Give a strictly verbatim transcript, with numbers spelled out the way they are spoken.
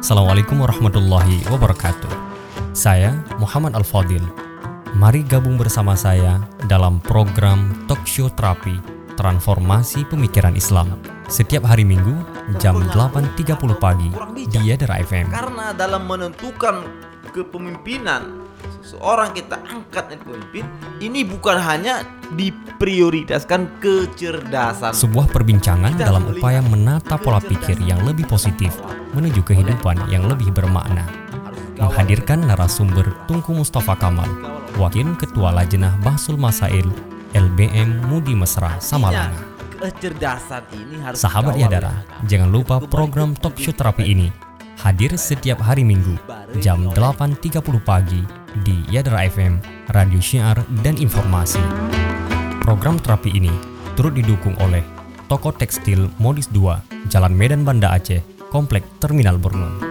Assalamualaikum warahmatullahi wabarakatuh. Saya Muhammad Al-Fadil. Mari gabung bersama saya dalam program Talk Show Terapi Transformasi Pemikiran Islam setiap hari Minggu jam delapan tiga puluh pagi di Yadra F M. Karena dalam menentukan kepemimpinan seseorang kita angkat yang pemimpin, ini bukan hanya diprioritaskan kecerdasan. Sebuah perbincangan dalam upaya menata pola pikir yang lebih positif menuju kehidupan yang lebih bermakna. Menghadirkan narasumber Tunku Mustafa Kamal, Wakil Ketua Lajnah Bahsul Masail L B M Mudi Mesra Samalanga. Kecerdasan ini harus Sahabat Yadara, jangan lupa program Talk Show Terapi ini hadir setiap hari Minggu jam delapan tiga puluh pagi di Yadra F M, Radio Syiar dan Informasi. Program terapi ini turut didukung oleh Toko Tekstil Modis dua, Jalan Medan Banda Aceh, Komplek Terminal Borneo.